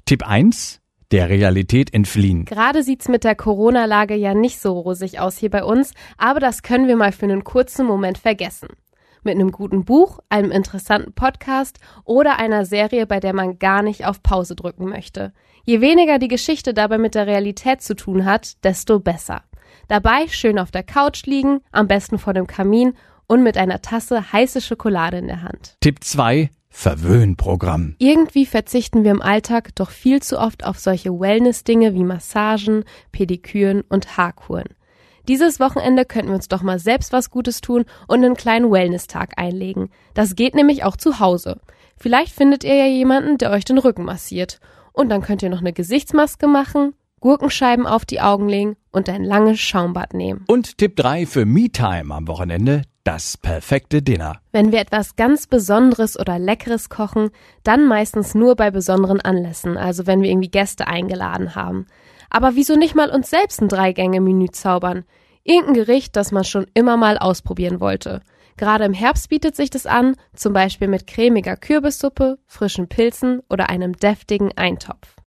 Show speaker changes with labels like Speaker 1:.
Speaker 1: Tipp 1: Der Realität entfliehen.
Speaker 2: Gerade sieht's mit der Corona-Lage ja nicht so rosig aus hier bei uns, aber das können wir mal für einen kurzen Moment vergessen. Mit einem guten Buch, einem interessanten Podcast oder einer Serie, bei der man gar nicht auf Pause drücken möchte. Je weniger die Geschichte dabei mit der Realität zu tun hat, desto besser. Dabei schön auf der Couch liegen, am besten vor dem Kamin und mit einer Tasse heiße Schokolade in der Hand.
Speaker 1: Tipp 2: Verwöhnprogramm.
Speaker 2: Irgendwie verzichten wir im Alltag doch viel zu oft auf solche Wellness-Dinge wie Massagen, Pediküren und Haarkuren. Dieses Wochenende könnten wir uns doch mal selbst was Gutes tun und einen kleinen Wellness-Tag einlegen. Das geht nämlich auch zu Hause. Vielleicht findet ihr ja jemanden, der euch den Rücken massiert. Und dann könnt ihr noch eine Gesichtsmaske machen, Gurkenscheiben auf die Augen legen und ein langes Schaumbad nehmen.
Speaker 1: Und Tipp 3 für Me-Time am Wochenende: das perfekte Dinner.
Speaker 2: Wenn wir etwas ganz Besonderes oder Leckeres kochen, dann meistens nur bei besonderen Anlässen, also wenn wir irgendwie Gäste eingeladen haben. Aber wieso nicht mal uns selbst ein 3-Gänge-Menü zaubern? Irgendein Gericht, das man schon immer mal ausprobieren wollte. Gerade im Herbst bietet sich das an, zum Beispiel mit cremiger Kürbissuppe, frischen Pilzen oder einem deftigen Eintopf.